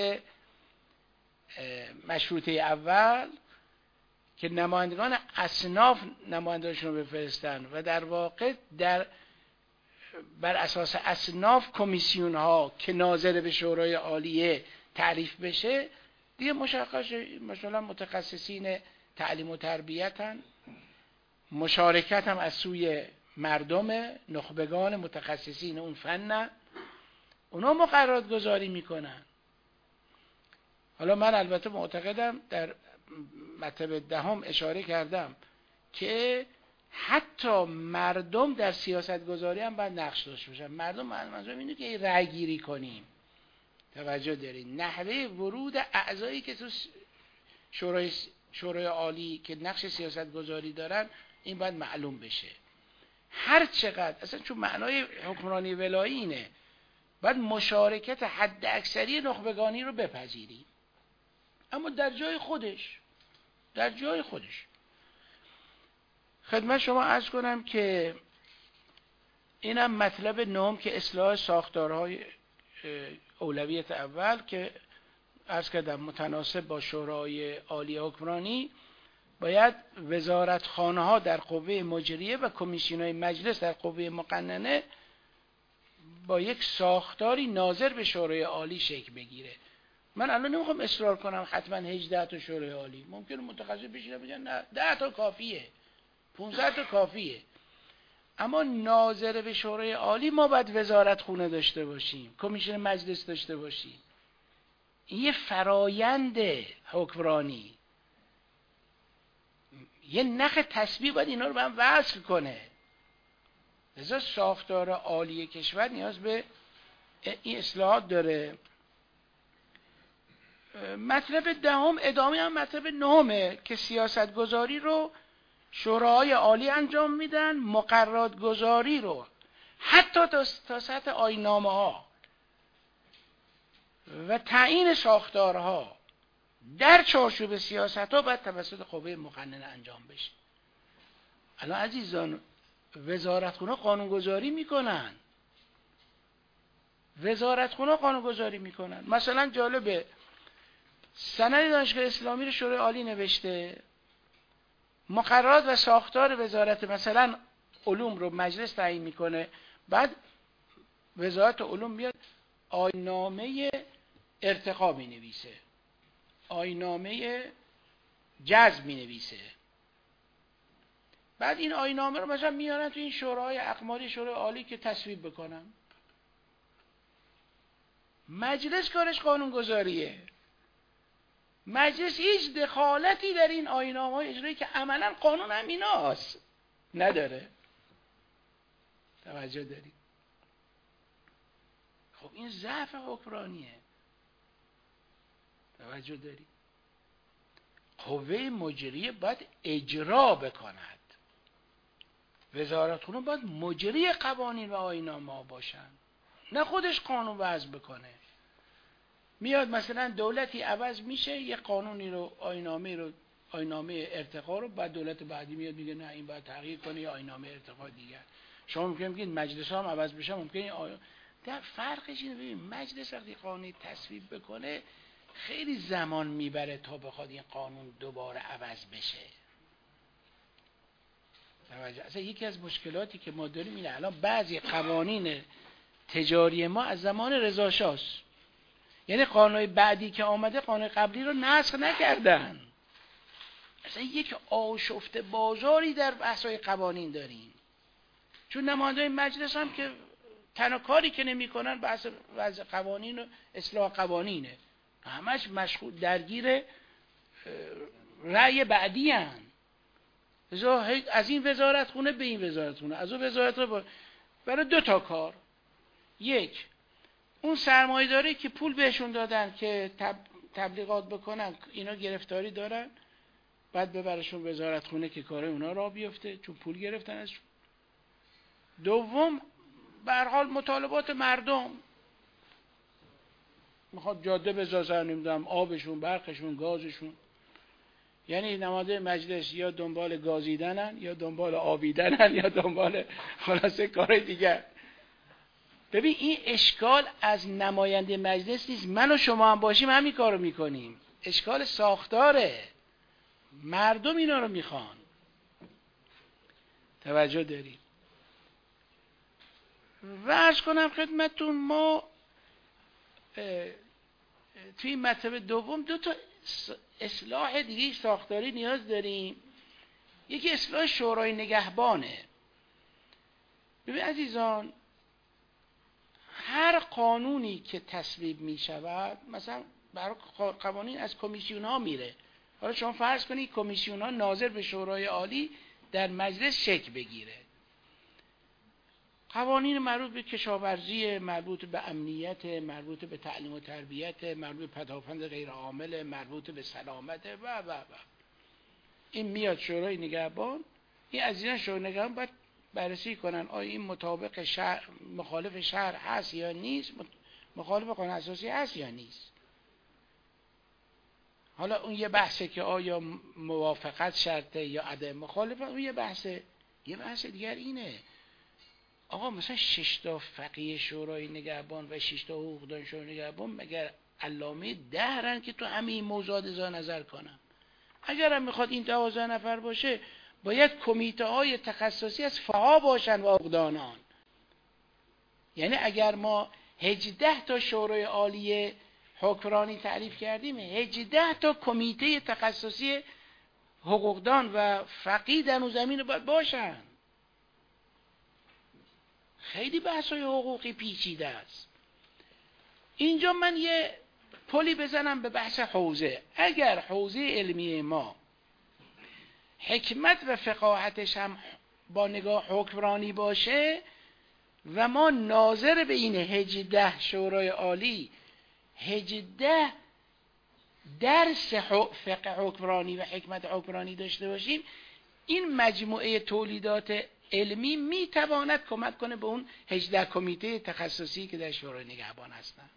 مشروطه اول که نمایندگان اصناف نمایندگانشون رو بفرستن و در واقع در بر اساس اصناف کمیسیون ها که ناظر به شورای عالیه تعریف بشه، دیگه مشخص مثلا متخصصین تعلیم و تربیت مشارکت هم از سوی مردم، نخبگان متخصصین اون فن، اونا مقررات گذاری میکنن. حالا من البته معتقدم در مطلب دهم اشاره کردم که حتی مردم در سیاست گذاری هم باید نقش داشته باشن. مردم منظورم اینه که رأی گیری کنیم. توجه دارین؟ نحوه ورود اعضایی که تو شورای شورای عالی که نقش سیاست گذاری دارن این باید معلوم بشه. هر چقدر اصلا چون معنای حکمرانی ولایی اینه، باید مشارکت حد اکثری نخبگانی رو بپذیریم، اما در جای خودش، در جای خودش. خدمت شما عرض کنم که اینم مطلب نهم که اصلاح ساختارهای اولویت اول که عرض کردم متناسب با شورای عالی حکمرانی، باید وزارتخانه ها در قوه مجریه و کمیسیون های مجلس در قوه مقننه با یک ساختاری ناظر به شورای عالی شکل بگیره. من الان نمیخوام اصرار کنم حتما هجده تا شورای عالی، ممکنه متخصص بشینه بگن نه ده تا کافیه، پانزده تا کافیه، اما ناظر به شورای عالی ما باید وزارت خونه داشته باشیم، کمیسیون مجلس داشته باشیم. این یه فرایند حکمرانی، یه نخ تسبیح باید اینا رو به هم وصل کنه. لذا ساختار عالی کشور نیاز به این اصلاحات داره. مطلب دهم ادامه هم مطلب نهمه که سیاست گذاری رو شورای عالی انجام میدن، مقررات گذاری رو حتی تا سطح آیین‌نامه ها و تعیین ساختارها در چارچوب سیاست ها باید توسط قوه مقننه انجام بشه. الان عزیزان وزارتخونه قانون گذاری میکنن، وزارتخونه قانون گذاری میکنن. مثلا جالبه سند دانشگاه اسلامی رو شورای عالی نوشته، مقررات و ساختار وزارت مثلا علوم رو مجلس تعیین میکنه، بعد وزارت علوم میاد آیین‌نامه ارتقا می نویسه، آیین‌نامه جذب می نویسه، بعد این آیین‌نامه رو مثلا میارن تو این شورای اقماری شورای عالی که تصویب بکنن. مجلس کارش قانون گذاریه، مجلس هیچ دخالتی در این آیین‌نامه‌های اجرایی که عملاً قانون هم ایناست نداره. توجه دارید؟ خب این ضعف حکمرانیه. توجه دارید؟ قوه مجریه باید اجرا بکند، وزارتخونه باید مجری قوانین و آیین‌نامه‌ها باشن، نه خودش قانون وضع بکنه. میاد مثلا دولتی عوض میشه، یه قانونی رو آیین‌نامه رو آیین‌نامه ارتقا رو بعد دولت بعدی میاد میگه نه این باید تغییر کنه یا آیین‌نامه ارتقا دیگر. شما ممکنه بگید مجلس ها هم عوض بشه، ممکنه آی... در فرقش اینه. ببین مجلس وقتی قانونی تصویب بکنه خیلی زمان میبره تا بخواد این قانون دوباره عوض بشه. توجه. اصلا یکی از مشکلاتی که ما داریم اینه الان بعضی قوانین تجاری ما از زمان رضا شاست. یعنی قانون بعدی که آمده قانون قبلی رو نسخ نکردن. اصلا یک آشفته بازاری در بحث‌های قوانین داریم. چون نماینده مجلس هم که تنها کاری که نمی‌کنن بحث وضع قوانین و اصلاح قوانینه، همش مشغول درگیر رأی بعدی هن. از این وزارت خونه به این وزارت خونه، از اون وزارت رو برای دو تا کار. یک، اون سرمایه‌داری که پول بهشون دادن که تبلیغات بکنن، اینا گرفتاری دارن، بعد ببرشون وزارت خونه که کار اونا راه بیفته، چون پول گرفتن ازشون. دوم، به هر حال مطالبات مردم، میخواد جاده بسازن، نمیدونم آبشون، برقشون، گازشون. یعنی نماینده مجلس یا دنبال گازیدنن، یا دنبال آبیدنن، یا دنبال خلاصه کارهای دیگر. ببین این اشکال از نماینده مجلس نیست، من و شما هم باشیم همین کارو میکنیم. اشکال ساختاره، مردم اینا رو میخوان. توجه داریم. و عرض کنم خدمتون، ما توی مطلب دوم دو تا اصلاح دیگه ساختاری نیاز داریم. یکی اصلاح شورای نگهبانه. ببین عزیزان، هر قانونی که تصویب می شود، مثلا برای قوانین از کمیسیون ها میره. حالا شما فرض کنید کمیسیون ها ناظر به شورای عالی در مجلس شکل بگیره. قوانین مربوط به کشاورزی، مربوط به امنیت، مربوط به تعلیم و تربیت، مربوط به پدافند غیر عامل، مربوط به سلامت و و و این میاد شورای نگهبان. این عزیزان شورای نگهبان باید بررسی کنن آیا این مطابق شرع، مخالف شرع هست یا نیست، مخالف قانون اساسی هست یا نیست. حالا اون یه بحثه که آیا موافقت شرطه یا عدم مخالفت، اون یه بحثه. یه بحث دیگر اینه آقا مثلا شش تا فقیه شورای نگهبان و شش تا حقوقدان شورای نگهبان مگر علامه دهرن که تو همه این موضوعات اظهار نظر کنن؟ اگر هم میخواد این دوازده نفر باشه، باید کمیته های تخصصی از فقها باشن و عقدانان. یعنی اگر ما هجده تا شورای عالی حکمرانی تعریف کردیم، هجده تا کمیته تخصصی حقوقدان و فقیه در اون زمین باید باشن. خیلی بحث‌های حقوقی پیچیده است. اینجا من یه پلی بزنم به بحث حوزه. اگر حوزه علمی ما حکمت و فقاهتش هم با نگاه حکمرانی باشه و ما ناظر به این هجده شورای عالی، هجده درس فقه حکمرانی و حکمت حکمرانی داشته باشیم، این مجموعه تولیدات علمی میتواند کمک کنه به اون هجده کمیته تخصصی که در شورای نگهبان هستن.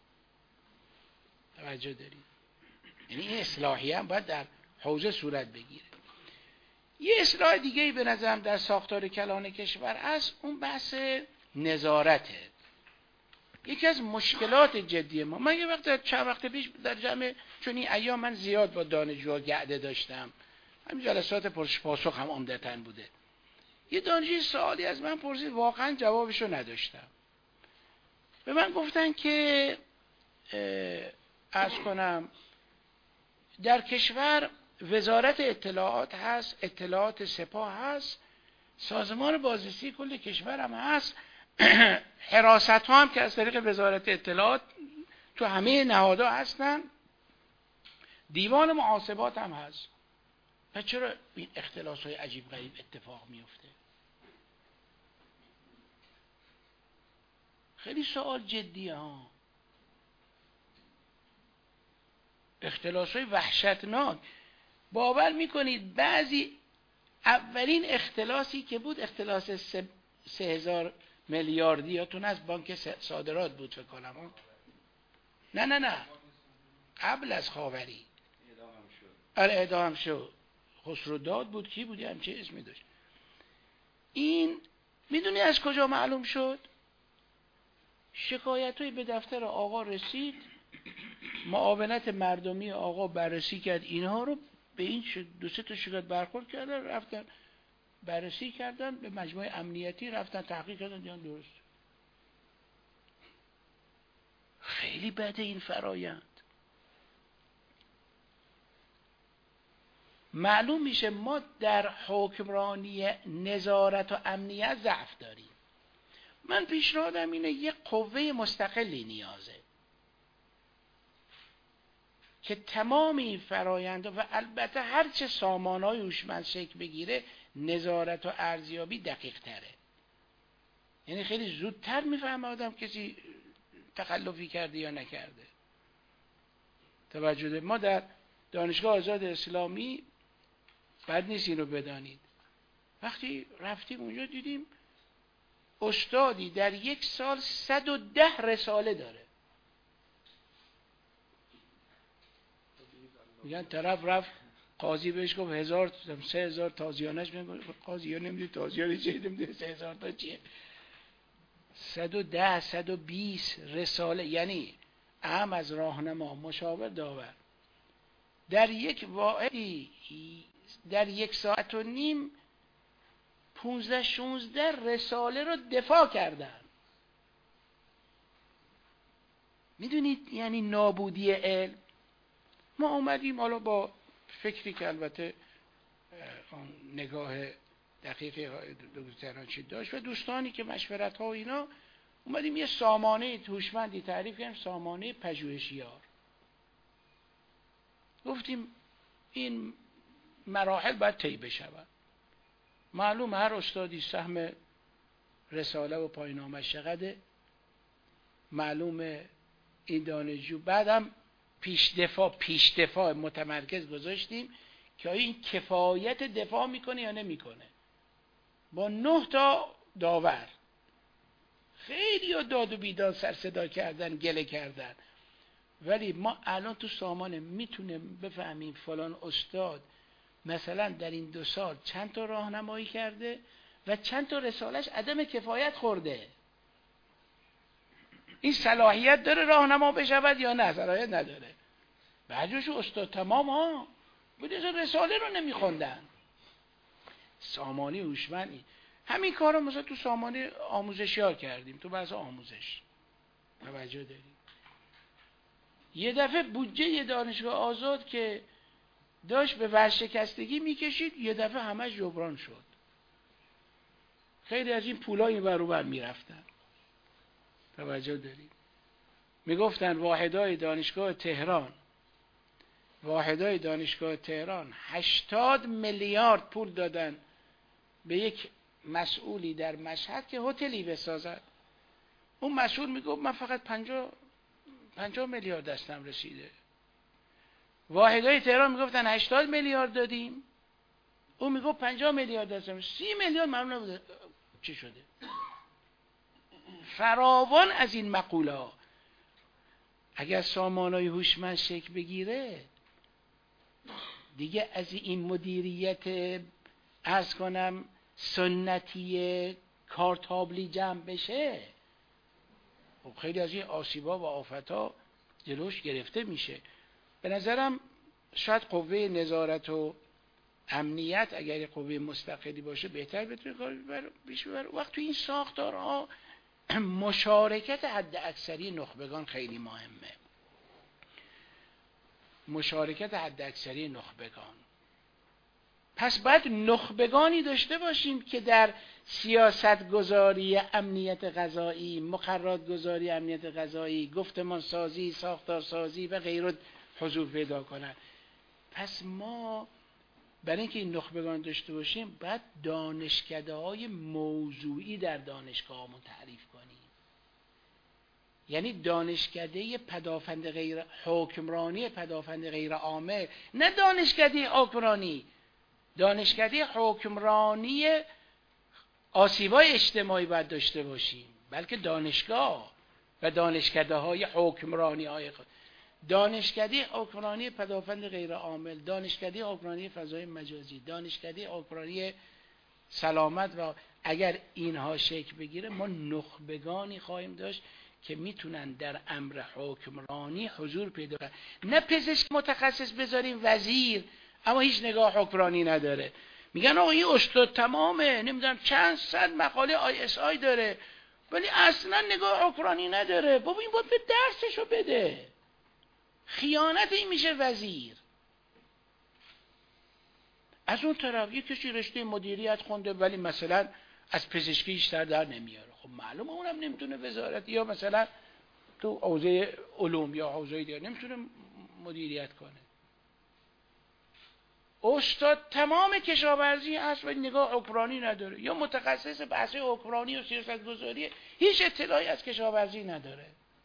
توجه دارید؟ یعنی این اصلاحی هم باید در حوزه صورت بگیره. یه اصلاح دیگه به نظرم در ساختار کلان کشور است، اون بحث نظارته. یکی از مشکلات جدی ما، من یه وقت چند وقت پیش در جمع، چون این ایام من زیاد با دانشجوها گعده داشتم، همین جلسات پرسش پاسخ هم عمدتاً بوده، یه دانشجوی سوالی از من پرسید، واقعا جوابشو نداشتم. به من گفتن که عرض کنم در کشور وزارت اطلاعات هست، اطلاعات سپاه هست، سازمان بازرسی کل کشور هم هست، حراست ها هم که از طریق وزارت اطلاعات تو همه نهادها هستن، دیوان محاسبات هم هست. پس چرا این اختلاس های عجیب غریب اتفاق میفته؟ خیلی سوال جدیه ها. اختلاس های وحشتناک. باور میکنید بعضی اولین اختلاسی که بود اختلاس سه, سه هزار میلیاردی یاتون از بانک صادرات بود فکر کنم. نه نه نه قبل از خاوری اره اعدام شد. خسروداد بود، کی بود، همچه اسمی داشت. این میدونی از کجا معلوم شد؟ شکایتوی به دفتر آقا رسید، معاونت مردمی آقا بررسی کرد اینها رو، به این دو سه تا شکایت برخورد کردن، رفتن بررسی کردن به مجموعه امنیتی، رفتن تحقیق کردن، دیدن درست. خیلی بده این فرایند. معلوم میشه ما در حکمرانی نظارت و امنیت ضعف داریم. من پیشنهادم اینه یه قوه مستقلی نیازه که تمام این فرآیندها و البته هرچه سامانهای هوشمند شکل بگیره نظارت و ارزیابی دقیق تره. یعنی خیلی زودتر میفهمه آدم کسی تخلفی کرده یا نکرده. توجه ده. ما در دانشگاه آزاد اسلامی بد نیست این رو بدانید، وقتی رفتیم اونجا دیدیم استادی در یک سال صد و ده رساله داره. میگن طرف رفت قاضی بهش گفت هزار سه هزار تازیانش میگه قاضی ها نمیده تازیانه چه نمیده سه هزار تا چیه؟ صد و ده صد و بیست رساله، یعنی اهم از راهنما مشاور داور در یک واحدی در یک ساعت و نیم پونزده شونزده رساله رو دفاع کردن. میدونید یعنی نابودی علم. ما اومدیم حالا با فکری که البته اون نگاه دقیقی دکتر چی داشت و دوستانی که مشورت ها و اینا، اومدیم یه سامانه هوشمندی تعریف کردیم، سامانه پژوهشیار. گفتیم این مراحل باید طی بشود. معلوم هر استادی سهم رساله و پایان‌نامه‌اش چقدره، معلومه این دانشجو. بعدم پیش دفاع پیش دفاع متمرکز گذاشتیم که آیا این کفایت دفاع میکنه یا نمیکنه. با نه تا داور خیلی داد و بیداد سر صدا کردن، گله کردن، ولی ما الان تو سامانه میتونیم بفهمیم فلان استاد مثلا در این دو سال چند تا راهنمایی کرده و چند تا رسالش عدم کفایت خورده. این صلاحیت داره راهنما بشود یا نه؟ صلاحیت نداره. بعضیش استاد تمام ها بوده رساله رو نمیخوندن. سامانه هوشمندی همین کارو مثلا تو سامانه آموزشیار کردیم، تو بحث آموزش توجه داریم. یه دفعه بودجه یه دانشگاه آزاد که داشت به ورشکستگی میکشید یه دفعه همه جبران شد. خیلی از این پولا این ور اون ور میرفتن. توجه داریم. میگفتن واحدهای دانشگاه تهران واحدهای دانشگاه تهران هشتاد میلیارد پول دادن به یک مسئولی در مشهد که هتلی بسازد. اون مسئول میگفت من فقط پنجاه پنجاه میلیارد دستم رسیده. واحدهای تهران میگفتن هشتاد میلیارد دادیم، اون میگفت پنجاه میلیارد دستم، سی میلیارد ممنون نبوده. چی شده؟ فراوان از این مقوله ها. اگر سامانهای هوشمند شکل بگیره دیگه از این مدیریت عرض کنم سنتی کارتابلی جمع بشه، خب خیلی از این آسیبا و آفتها جلوش گرفته میشه. به نظرم شاید قوه نظارت و امنیت اگر قوه مستقلی باشه بهتر بتونه کار پیش ببره. وقت تو این ساختارها مشارکت حد اکثری نخبگان خیلی مهمه. مشارکت حد اکثری نخبگان. پس باید نخبگانی داشته باشیم که در سیاست گذاری امنیت غذایی، مقررات گذاری امنیت غذایی، گفتمان سازی، ساختار سازی و غیره حضور پیدا کنند. پس ما برای اینکه این نخبگان داشته باشیم باید دانشکده های موضوعی در دانشگاهمون تعریف کنیم. یعنی دانشکده پدافند غیر حکمرانی، پدافند غیر عامه، نه دانشکده حکمرانی، دانشکده حکمرانی آسیبای اجتماعی باید داشته باشیم، بلکه دانشگاه و دانشکده های حکمرانی های خود. دانشکده حکمرانی پدافند غیر عامل، دانشکده حکمرانی فضای مجازی، دانشکده حکمرانی سلامت، و اگر اینها شکل بگیره ما نخبگانی خواهیم داشت که میتونن در امر حکمرانی حضور پیدا کنن. نه پزشک متخصص بذاریم وزیر اما هیچ نگاه حکمرانی نداره، میگن آقا این استاد تمامه، نمیدونم چند صد مقاله آی اس آی داره، ولی اصلا نگاه حکمرانی نداره. بابا این باید به درسشو بده. خیانت این میشه وزیر. از اون طرف یک کسی رشته مدیریت خونده ولی مثلا از پزشکی بیشتر در نمیاره، خب معلومه اونم نمیتونه وزارت، یا مثلا تو حوزه علوم یا حوزه دیگه نمیتونه مدیریت کنه. استاد تمام کشاورزی هست ولی نگاه حکمرانی نداره، یا متخصص بحث حکمرانی و سیاست گذاری هیچ اطلاعی از کشاورزی نداره.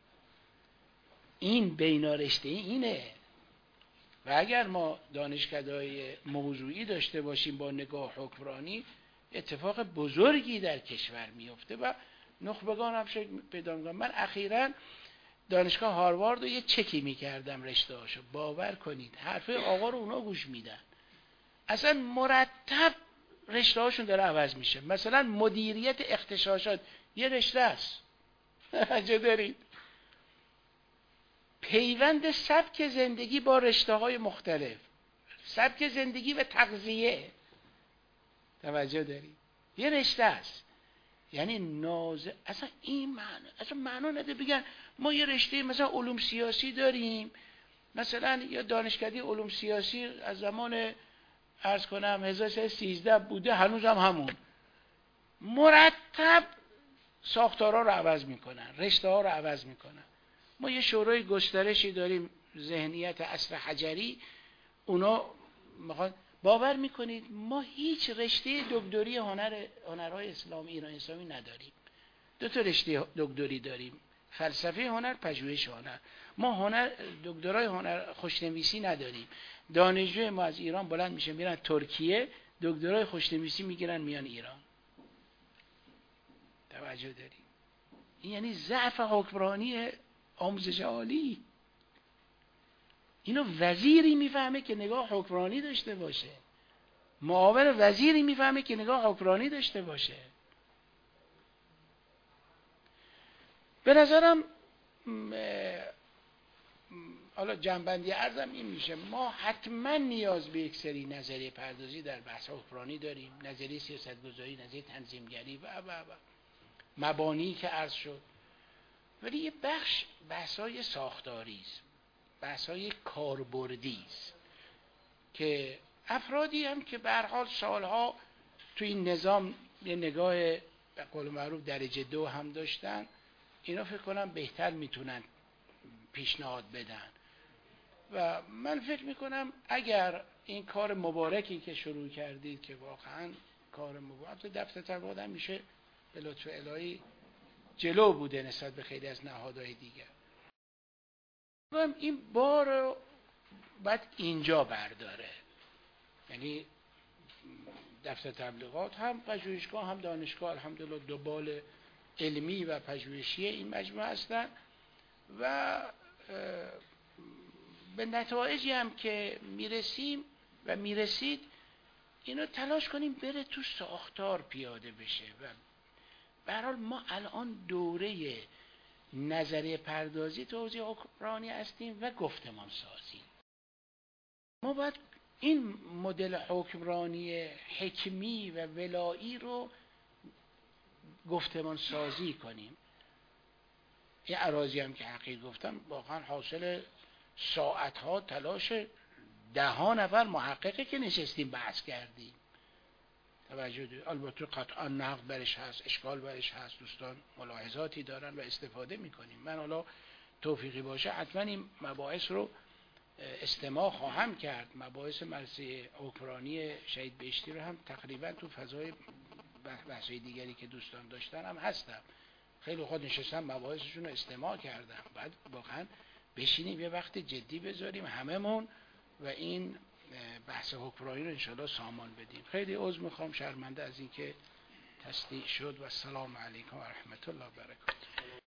این بینارشته اینه. و اگر ما دانشکده‌های موضوعی داشته باشیم با نگاه حکمرانی، اتفاق بزرگی در کشور میفته و نخبگان هم شکل پیدا می‌کنن. من اخیراً دانشگاه هاروارد رو یه چکی میکردم رشته هاشو، باور کنید حرف آقا رو اونا گوش میدن، اصلا مرتب رشته هاشون داره عوض میشه. مثلا مدیریت اغتشاشات یه رشته است چه دارید؟ پیوند سبک زندگی با رشته های مختلف، سبک زندگی و تغذیه، توجه دارید؟ یه رشته است. یعنی ناز اصلا این معنی اصلا معنا نده بگن ما یه رشته مثلا علوم سیاسی داریم، مثلا یا دانشکده علوم سیاسی از زمان عرض کنم هزار و سیصد و سیزده بوده، هنوز هم همون، مرتب ساختارها رو عوض میکنن، رشته ها رو عوض میکنن. ما یه شورای گسترشی داریم ذهنیت عصر حجری، اونا میخوان، باور میکنید ما هیچ رشته دکتری هنر هنرهای اسلام ایران اسلامی نداریم. دو تا رشته دکتری داریم، فلسفه هنر، پژوهش هنر. ما هنر دکترای هنر خوشنویسی نداریم. دانشجوی ما از ایران بلند میشه میرن ترکیه، دکترای خوشنویسی میگیرن میان ایران. توجه داریم؟ این یعنی ضعف حکمرانی آموزش عالی. اینو وزیری میفهمه که نگاه حکمرانی داشته باشه، معاون وزیری میفهمه که نگاه حکمرانی داشته باشه. به نظرم حالا جنبندی عرضم این میشه، ما حتما نیاز به یک سری نظریه پردازی در بحث حکمرانی داریم، نظریه سیاستگذاری، نظریه تنظیمگری و و و مبانی که عرض شد. ولی یه بخش بحث‌های ساختاری است، بحث‌های کاربردی است که افرادی هم که به هر حال سالها تو این نظام یه نگاه به قول معروف درجه دو هم داشتن، اینا فکر کنم بهتر میتونن پیشنهاد بدن. و من فکر میکنم اگر این کار مبارکی که شروع کردید که واقعا کار مبارک، دفتر تبلیغات هم میشه به لطف الهی جلو بوده نسبت به خیلی از نهادهای دیگر، این بار رو باید اینجا برداره. یعنی دفتر تبلیغات هم پژوهشگاه هم دانشگاه الحمدلله دو بال علمی و پژوهشی این مجموعه هستن و به نتایجی هم که میرسیم و میرسید اینو تلاش کنیم بره تو ساختار پیاده بشه. و به هر حال ما الان دوره نظریه پردازی توزیع حکمرانی هستیم و گفتمان سازی. ما باید این مدل حکمرانی حکمی و ولایی رو گفتمان سازی کنیم. این اراضی هم که حقیقت گفتم واقعا حاصل ساعتها تلاش ده ها نفر محققه که نشستیم بحث کردیم. توجه دارید؟ البته قطعا نقد برش هست، اشکال برش هست، دوستان ملاحظاتی دارن و استفاده میکنیم. من حالا توفیقی باشه حتما این مباحث رو استماع خواهم کرد. مباحث مرسی حکمرانی شهید بهشتی رو هم تقریبا تو فضای بحث‌های دیگری که دوستان داشتن هم هستم. خیلی خود نشستم مباحثشون رو استماع کردم. بعد واقعا بشینیم یه وقت جدی بذاریم هممون و این بحث حکمرانی رو انشاءالله سامان بدیم. خیلی عذر میخوام، شرمنده از اینکه تصدیق شد و السلام علیکم و رحمت الله و برکاته.